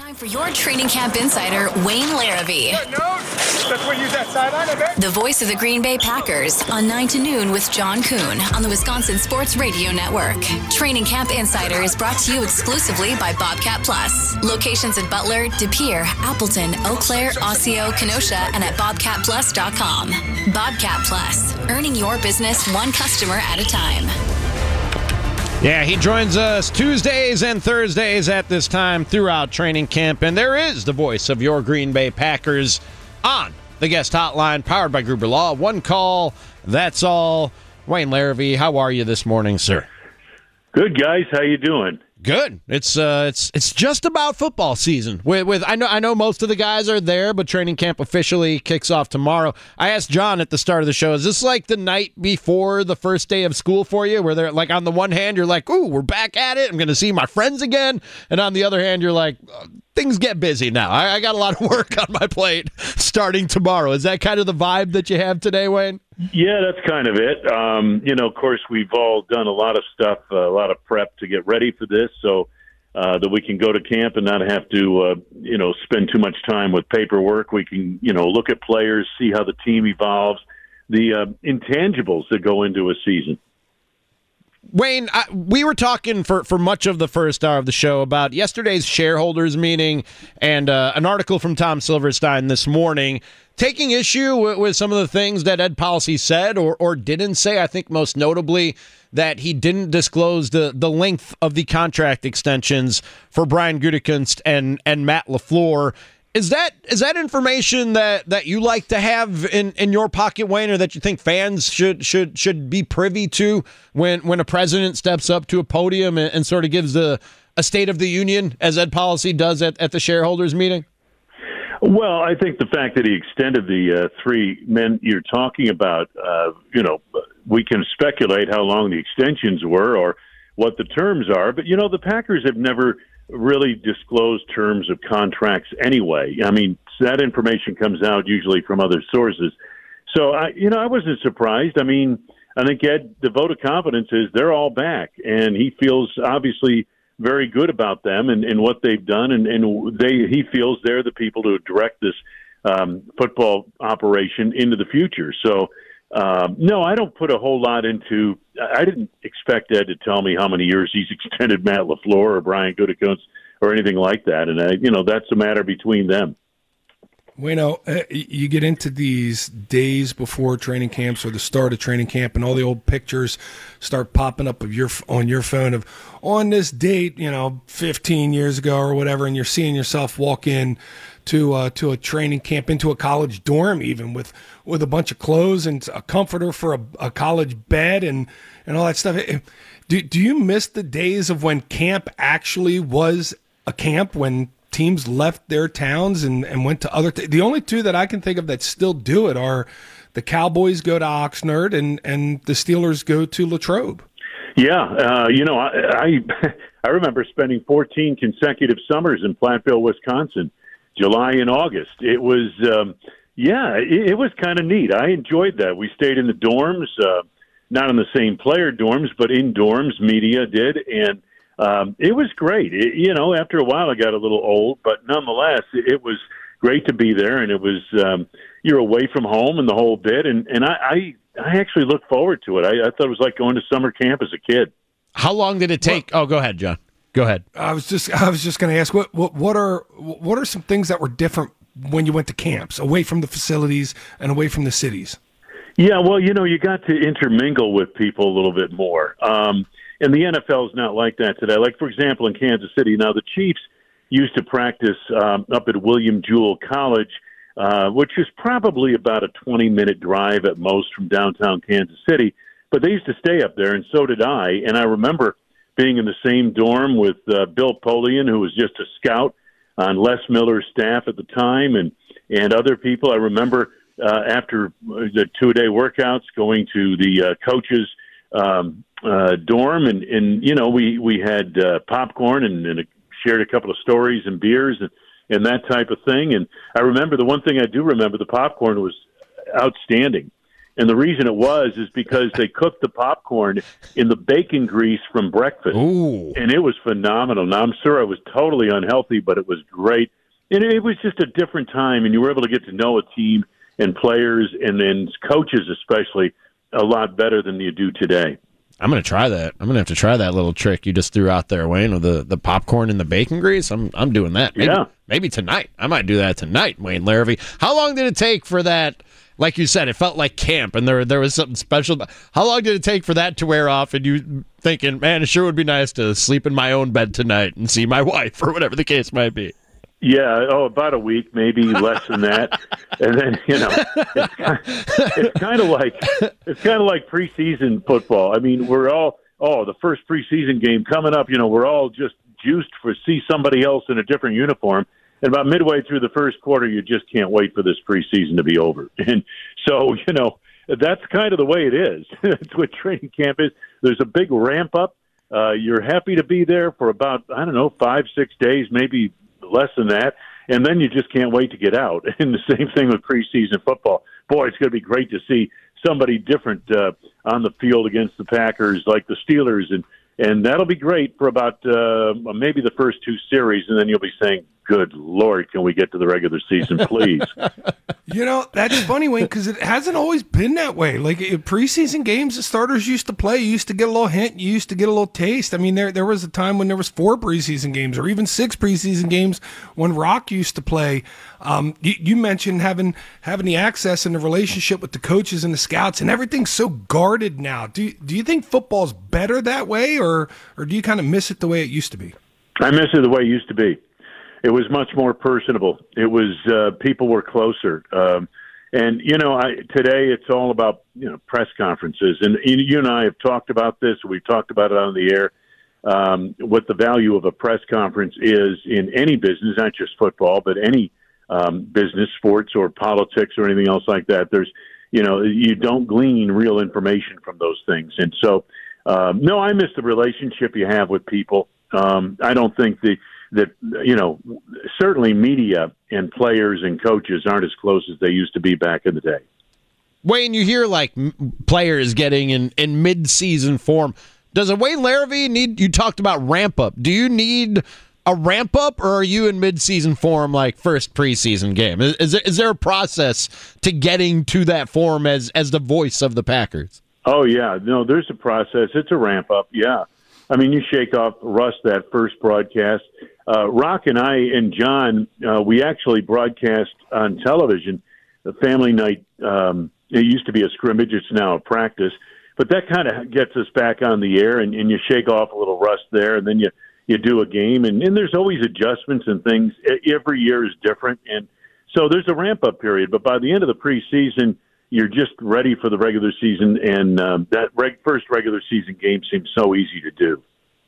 Time for your Training Camp Insider, Wayne Larrivee. That's when you use that sideline, I bet. The voice of the Green Bay Packers on 9 to noon with John Kuhn on the Wisconsin Sports Radio Network. Training Camp Insider is brought to you exclusively by Bobcat Plus. Locations in Butler, De Pere, Appleton, Eau Claire, Osseo, Kenosha, and at bobcatplus.com. Bobcat Plus, earning your business one customer at a time. Yeah, he joins us Tuesdays and Thursdays at this time throughout training camp, and there is the voice of your Green Bay Packers on the guest hotline, powered by Gruber Law. One call, that's all. Wayne Larrivee, how are you this morning, sir? Good, guys. How you doing? Good. It's just about football season. With I know most of the guys are there, but training camp officially kicks off tomorrow. I asked John at the start of the show, is this like the night before the first day of school for you, where they're like, on the one hand you're like, ooh, we're back at it, I'm going to see my friends again, and on the other hand you're like, things get busy now. I got a lot of work on my plate starting tomorrow. Is that kind of the vibe that you have today, Wayne? Yeah, that's kind of it. Of course, we've all done a lot of stuff, a lot of prep to get ready for this, so that we can go to camp and not have to, spend too much time with paperwork. We can, look at players, see how the team evolves, the intangibles that go into a season. Wayne, we were talking for much of the first hour of the show about yesterday's shareholders meeting and an article from Tom Silverstein this morning taking issue with some of the things that Ed Policy said or didn't say. I think most notably that he didn't disclose the length of the contract extensions for Brian Gutekunst and Matt LaFleur. Is that information that you like to have in your pocket, Wayne, or that you think fans should be privy to when a president steps up to a podium and sort of gives a State of the Union, as Ed Policy does at the shareholders meeting? Well, I think the fact that he extended the three men you're talking about, we can speculate how long the extensions were or what the terms are, but, the Packers have never really disclosed terms of contracts anyway. I mean, that information comes out usually from other sources. So, I wasn't surprised. I mean, I think Ed, the vote of confidence is they're all back, and he feels obviously very good about them and what they've done, and he feels they're the people to direct this football operation into the future. So, no, I don't put a whole lot into. I didn't expect Ed to tell me how many years he's extended Matt LaFleur or Brian Gutekunst or anything like that, and that's a matter between them. Bueno, you get into these days before training camps or the start of training camp, and all the old pictures start popping up on your phone of on this date, 15 years ago or whatever, and you're seeing yourself walk in to a training camp, into a college dorm, even with a bunch of clothes and a comforter for a college bed and all that stuff. Do you miss the days of when camp actually was a camp, when teams left their towns and went to other the only two that I can think of that still do it are the Cowboys go to Oxnard and the Steelers go to Latrobe. Yeah, I remember spending 14 consecutive summers in Platteville, Wisconsin, July and August. It was, it was kind of neat. I enjoyed that. We stayed in the dorms, not in the same player dorms, but in dorms, media did, and it was great. After a while, I got a little old, but nonetheless, it was great to be there, and it was you're away from home and the whole bit, and I actually look forward to it. I thought it was like going to summer camp as a kid. How long did it take? Go ahead, John. Go ahead. I was just going to ask what are some things that were different when you went to camps, away from the facilities and away from the cities? Yeah, well, you got to intermingle with people a little bit more. And the NFL is not like that today. Like, for example, in Kansas City, now the Chiefs used to practice up at William Jewell College, which is probably about a 20-minute drive at most from downtown Kansas City. But they used to stay up there, and so did I. And I remember being in the same dorm with Bill Polian, who was just a scout on Les Miller's staff at the time, and other people. I remember after the two-day workouts going to the coaches' dorm, and we had popcorn and shared a couple of stories and beers and that type of thing. And I remember the one thing I do remember, the popcorn was outstanding. And the reason it was is because they cooked the popcorn in the bacon grease from breakfast. Ooh. And it was phenomenal. Now, I'm sure it was totally unhealthy, but it was great. And it was just a different time, and you were able to get to know a team and players and then coaches especially a lot better than you do today. I'm going to try that. I'm going to have to try that little trick you just threw out there, Wayne, with the popcorn and the bacon grease. I'm doing that. Maybe tonight. I might do that tonight, Wayne Larrivee. How long did it take for that? Like you said, it felt like camp, and there was something special. How long did it take for that to wear off, and you thinking, man, it sure would be nice to sleep in my own bed tonight and see my wife, or whatever the case might be? Yeah, about a week, maybe less than that. And then, it's kind of like preseason football. I mean, we're all the first preseason game coming up. We're all just juiced for see somebody else in a different uniform. And about midway through the first quarter, you just can't wait for this preseason to be over. And so, that's kind of the way it is. That's what training camp is. There's a big ramp up. You're happy to be there for about 5-6 days, maybe less than that, and then you just can't wait to get out. And the same thing with preseason football. Boy, it's going to be great to see somebody different on the field against the Packers, like the Steelers, and that'll be great for about maybe the first two series, and then you'll be saying, good Lord, can we get to the regular season, please? That's funny, Wayne, because it hasn't always been that way. Like preseason games, the starters used to play. You used to get a little hint. You used to get a little taste. I mean, there was a time when there was 4 preseason games or even 6 preseason games when Rock used to play. You mentioned having the access and the relationship with the coaches and the scouts, and everything's so guarded now. Do you think football's better that way, or do you kind of miss it the way it used to be? I miss it the way it used to be. It was much more personable. It was people were closer, and today it's all about press conferences. And you and I have talked about this. We've talked about it on the air. What the value of a press conference is in any business, not just football, but any business, sports, or politics, or anything else like that. There's you don't glean real information from those things, and so no, I miss the relationship you have with people. I don't think that certainly media and players and coaches aren't as close as they used to be back in the day. Wayne, you hear like players getting in mid-season form. Does a Wayne Larrivee need? You talked about ramp up. Do you need a ramp up, or are you in mid-season form like first preseason game? Is there a process to getting to that form as the voice of the Packers? Oh yeah, no, there's a process. It's a ramp up. Yeah. I mean, you shake off rust that first broadcast. Rock and I and John, we actually broadcast on television the family night. It used to be a scrimmage. It's now a practice. But that kind of gets us back on the air, and you shake off a little rust there, and then you do a game. And there's always adjustments and things. Every year is different. And so there's a ramp-up period. But by the end of the preseason, you're just ready for the regular season, and that first regular season game seems so easy to do.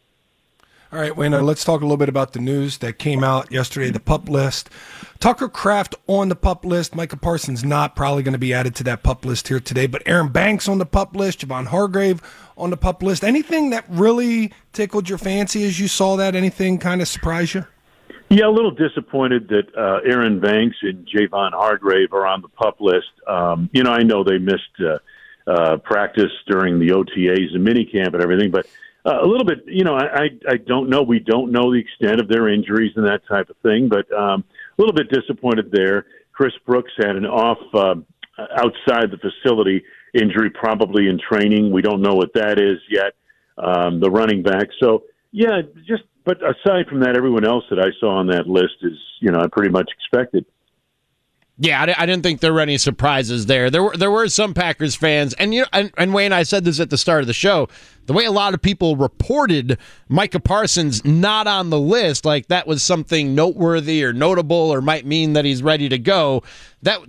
All right, Wayne, let's talk a little bit about the news that came out yesterday, the PUP list. Tucker Kraft on the PUP list. Micah Parsons not probably going to be added to that PUP list here today, but Aaron Banks on the PUP list, Javon Hargrave on the PUP list. Anything that really tickled your fancy as you saw that? Anything kind of surprised you? Yeah, a little disappointed that Aaron Banks and Javon Hargrave are on the PUP list. I know they missed practice during the OTAs and minicamp and everything, but a little bit, I don't know. We don't know the extent of their injuries and that type of thing, but a little bit disappointed there. Chris Brooks had an outside the facility injury, probably in training. We don't know what that is yet, the running back. So, yeah, but aside from that, everyone else that I saw on that list is, I pretty much expected. Yeah, I didn't think there were any surprises there. There were some Packers fans, and and Wayne, I said this at the start of the show. The way a lot of people reported Micah Parsons not on the list, like that was something noteworthy or notable, or might mean that he's ready to go. That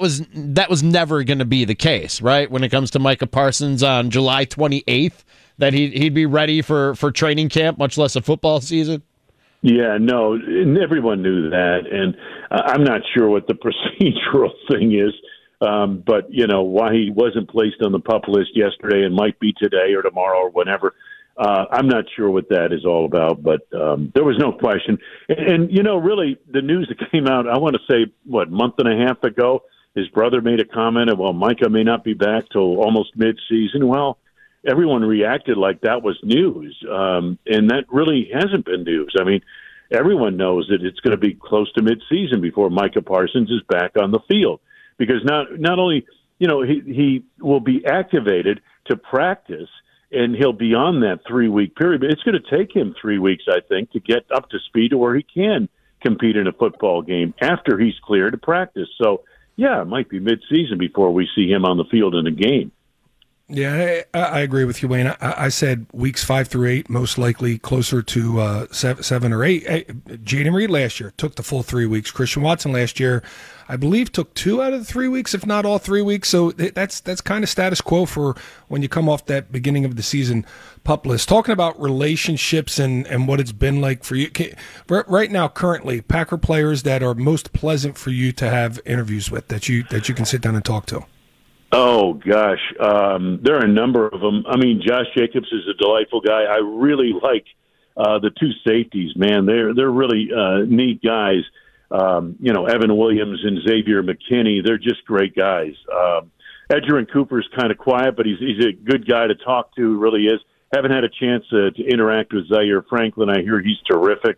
was never going to be the case, right? When it comes to Micah Parsons on July 28th, that he'd be ready for training camp, much less a football season. Yeah, no, and everyone knew that, and I'm not sure what the procedural thing is, but, why he wasn't placed on the PUP list yesterday and might be today or tomorrow or whenever, I'm not sure what that is all about, but there was no question. And really, the news that came out, I want to say, month and a half ago, his brother made a comment of, well, Micah may not be back till almost mid-season. Well, everyone reacted like that was news, and that really hasn't been news. I mean, everyone knows that it's going to be close to mid-season before Micah Parsons is back on the field, because not only he will be activated to practice, and he'll be on that 3-week period, but it's going to take him 3 weeks, I think, to get up to speed to where he can compete in a football game after he's cleared to practice. So, yeah, it might be mid-season before we see him on the field in a game. Yeah, I agree with you, Wayne. I said weeks 5 through 8, most likely closer to 7 or 8. Jaden Reed last year took the full 3 weeks. Christian Watson last year, I believe, took 2 out of the 3 weeks, if not all 3 weeks. So that's kind of status quo for when you come off that beginning of the season PUP list. Talking about relationships and what it's been like for you right now, currently, Packer players that are most pleasant for you to have interviews with, that you can sit down and talk to. Oh, gosh. There are a number of them. I mean, Josh Jacobs is a delightful guy. I really like the two safeties, man. They're really neat guys. Evan Williams and Xavier McKinney, they're just great guys. Edgerrin Cooper's kind of quiet, but he's a good guy to talk to, really is. Haven't had a chance to interact with Zaire Franklin. I hear he's terrific.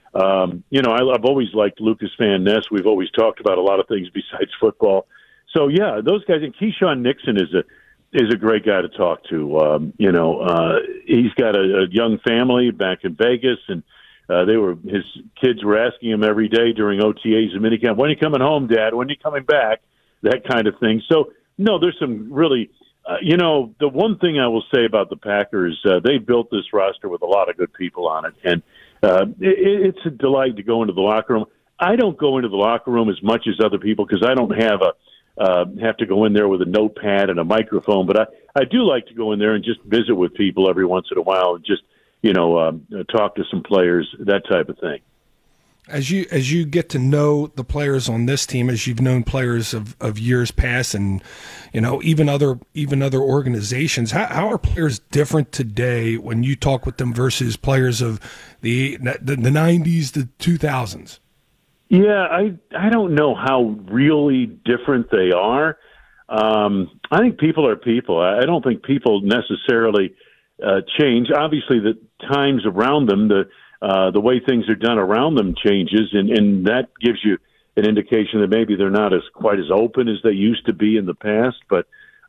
I've always liked Lucas Van Ness. We've always talked about a lot of things besides football. So, yeah, those guys. And Keyshawn Nixon is a great guy to talk to. He's got a young family back in Vegas, and his kids were asking him every day during OTAs and minicamp, when are you coming home, Dad? When are you coming back? That kind of thing. So, no, there's some really the one thing I will say about the Packers, they built this roster with a lot of good people on it, and it's a delight to go into the locker room. I don't go into the locker room as much as other people because I don't have to go in there with a notepad and a microphone, but I do like to go in there and just visit with people every once in a while and just talk to some players, that type of thing. As you get to know the players on this team, as you've known players of years past, and even other organizations, how are players different today when you talk with them versus players of the 90s, the 2000s? Yeah, I don't know how really different they are. I think people are people. I don't think people necessarily change. Obviously, the times around them, the way things are done around them changes, and that gives you an indication that maybe they're not quite as open as they used to be in the past. But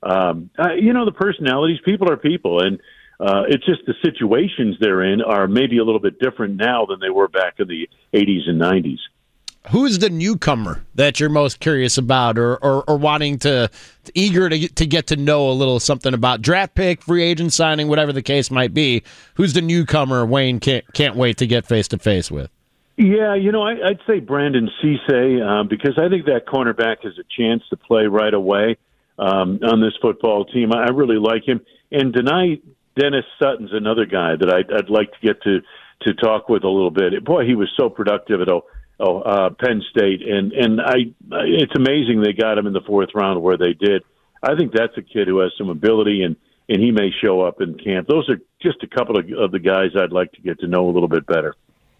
the personalities, people are people, and it's just the situations they're in are maybe a little bit different now than they were back in the 80s and 90s. Who's the newcomer that you're most curious about or wanting eager to get to know a little something about? Draft pick, free agent signing, whatever the case might be. Who's the newcomer Wayne can't wait to get face-to-face with? Yeah, I'd say Brandon Cisse because I think that cornerback has a chance to play right away on this football team. I really like him. And Dennis Sutton's another guy that I'd like to get to talk with a little bit. Boy, he was so productive at Penn State, and it's amazing they got him in the 4th round where they did. I think that's a kid who has some ability, and he may show up in camp. Those are just a couple of the guys I'd like to get to know a little bit better.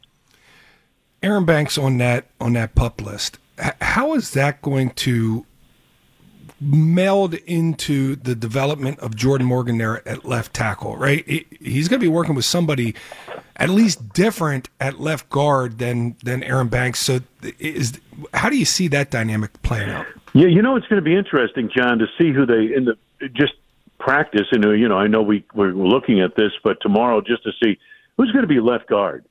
Aaron Banks on that PUP list. How is that going to meld into the development of Jordan Morgan there at left tackle? Right, he's going to be working with somebody at least different at left guard than Aaron Banks. So how do you see that dynamic playing out? Yeah, it's going to be interesting, John, to see who they just practice. And I know we're looking at this, but tomorrow just to see who's going to be left guard.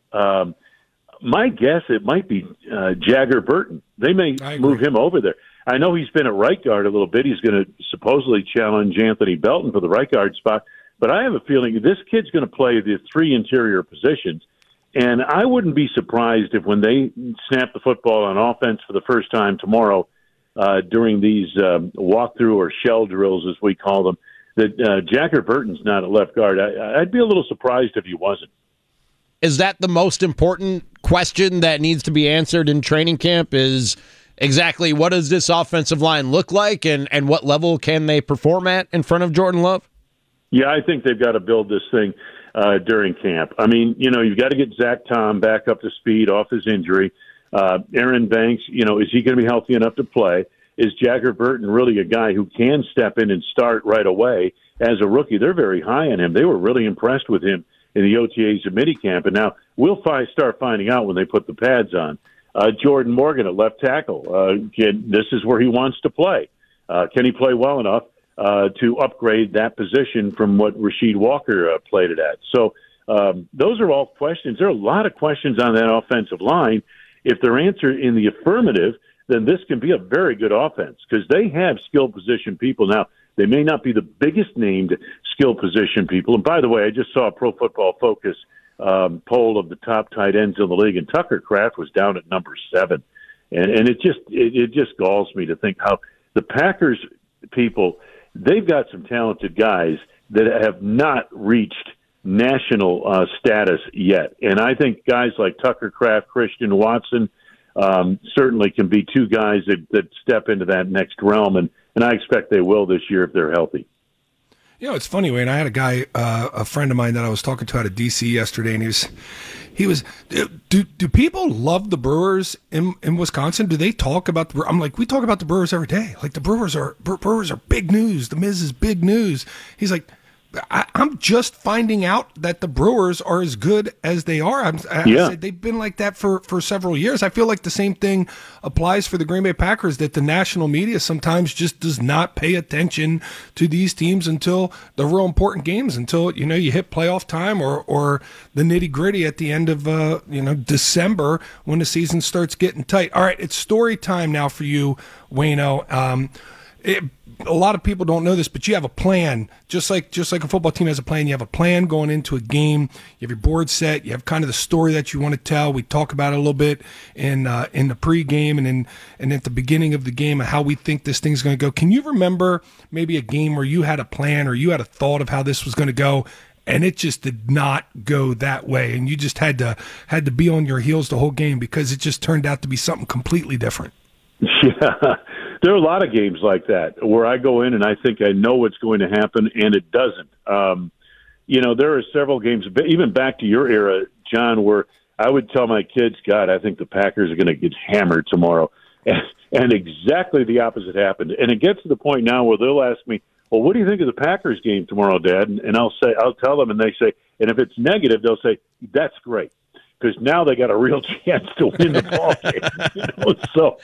My guess it might be Jagger Burton. They may move him over there. I know he's been at right guard a little bit. He's going to supposedly challenge Anthony Belton for the right guard spot. But I have a feeling this kid's going to play the 3 interior positions. And I wouldn't be surprised if when they snap the football on offense for the first time tomorrow during these walkthrough or shell drills, as we call them, that Jagger Burton's not at left guard. I'd be a little surprised if he wasn't. Is that the most important question that needs to be answered in training camp, is exactly what does this offensive line look like and what level can they perform at in front of Jordan Love? Yeah, I think they've got to build this thing during camp. I mean, you've got to get Zach Tom back up to speed off his injury. Aaron Banks, is he going to be healthy enough to play? is Jagger Burton really a guy who can step in and start right away as a rookie? They're very high on him. They were really impressed with him in the OTAs and minicamp, and now we'll start finding out when they put the pads on. Jordan Morgan at left tackle. This is where he wants to play. Can he play well enough to upgrade that position from what Rasheed Walker played it at? So those are all questions. There are a lot of questions on that offensive line. If they're answered in the affirmative, then this can be a very good offense because they have skill position people. Now, they may not be the biggest named skill position people. And by the way, I just saw a Pro Football Focus poll of the top tight ends in the league, and Tucker Kraft was down at number 7. And it just galls me to think how the Packers people, they've got some talented guys that have not reached national status yet. And I think guys like Tucker Kraft, Christian Watson, certainly can be two guys that step into that next realm, and I expect they will this year if they're healthy. You know, it's funny, Wayne. I had a guy, a friend of mine that I was talking to out of D.C. yesterday, and he was. Do people love the Brewers in Wisconsin? Do they talk about the? I'm like, we talk about the Brewers every day. Like the Brewers are big news. The Miz is big news. He's like, I'm just finding out that the Brewers are as good as they are. I said they've been like that for several years. I feel like the same thing applies for the Green Bay Packers, that the national media sometimes just does not pay attention to these teams until the real important games, until, you hit playoff time or the nitty-gritty at the end of December when the season starts getting tight. All right, it's story time now for you, Wayno. A lot of people don't know this, but you have a plan. Just like a football team has a plan, you have a plan going into a game. You have your board set. You have kind of the story that you want to tell. We talk about it a little bit in the pregame and at the beginning of the game of how we think this thing's going to go. Can you remember maybe a game where you had a plan or you had a thought of how this was going to go, and it just did not go that way, and you just had to be on your heels the whole game because it just turned out to be something completely different? Yeah. There are a lot of games like that where I go in and I think I know what's going to happen, and it doesn't. There are several games, even back to your era, John, where I would tell my kids, God, I think the Packers are going to get hammered tomorrow. And exactly the opposite happened. And it gets to the point now where they'll ask me, well, what do you think of the Packers game tomorrow, Dad? And I'll tell them, and they say, and if it's negative, they'll say, that's great. Because now they got a real chance to win the ball game. So,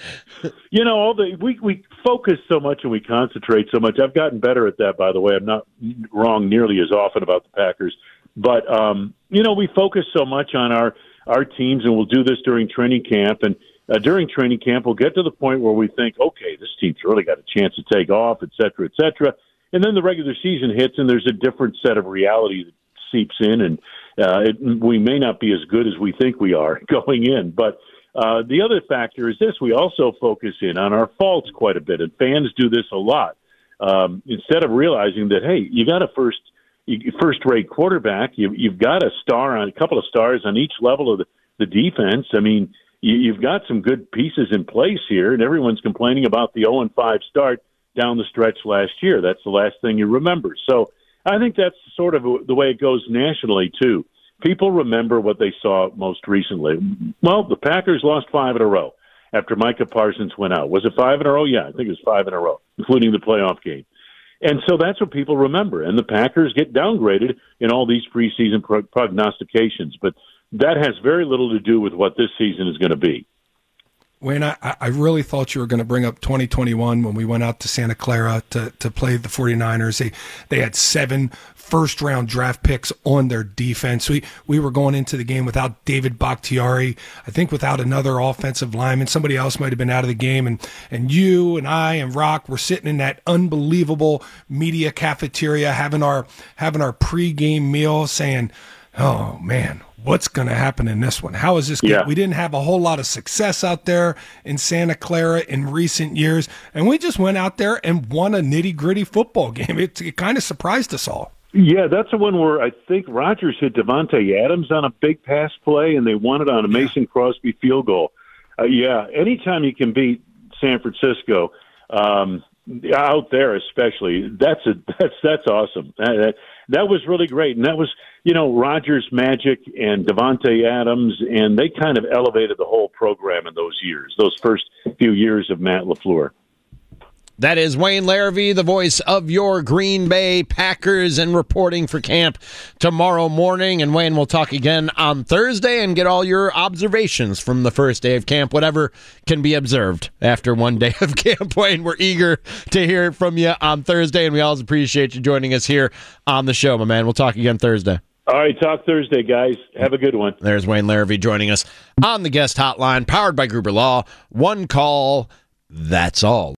we focus so much and we concentrate so much. I've gotten better at that, by the way. I'm not wrong nearly as often about the Packers. But, we focus so much on our teams, and we'll do this during training camp. And during training camp, we'll get to the point where we think, okay, this team's really got a chance to take off, et cetera, et cetera. And then the regular season hits, and there's a different set of reality that seeps in, and we may not be as good as we think we are going in. But the other factor is this: we also focus in on our faults quite a bit, and fans do this a lot. Instead of realizing that, hey, you got a first-rate quarterback, you've got a couple of stars on each level of the defense. I mean, you've got some good pieces in place here, and everyone's complaining about the 0-5 start down the stretch last year. That's the last thing you remember. So I think that's sort of the way it goes nationally, too. People remember what they saw most recently. Well, the Packers lost 5 in a row after Micah Parsons went out. Was it 5 in a row? Yeah, I think it was 5 in a row, including the playoff game. And so that's what people remember. And the Packers get downgraded in all these preseason prognostications. But that has very little to do with what this season is going to be. Wayne, I really thought you were going to bring up 2021 when we went out to Santa Clara to play the 49ers. They had 7 first-round draft picks on their defense. We were going into the game without David Bakhtiari, I think without another offensive lineman. Somebody else might have been out of the game. And you and I and Rock were sitting in that unbelievable media cafeteria having our pregame meal saying, oh, man, what's going to happen in this one? How is this game? Yeah. We didn't have a whole lot of success out there in Santa Clara in recent years, and we just went out there and won a nitty-gritty football game. It kind of surprised us all. Yeah, that's the one where I think Rodgers hit Devontae Adams on a big pass play, and they won it on a Mason Crosby field goal. Anytime you can beat San Francisco, out there especially, that's awesome. That was really great, and that was Rodgers' magic and Devontae Adams, and they kind of elevated the whole program in those years, those first few years of Matt LaFleur. That is Wayne Larrivee, the voice of your Green Bay Packers, and reporting for camp tomorrow morning. And Wayne, we'll talk again on Thursday and get all your observations from the first day of camp, whatever can be observed after one day of camp. Wayne, we're eager to hear from you on Thursday, and we always appreciate you joining us here on the show, my man. We'll talk again Thursday. All right, talk Thursday, guys. Have a good one. There's Wayne Larrivee joining us on the guest hotline, powered by Gruber Law. One call, that's all.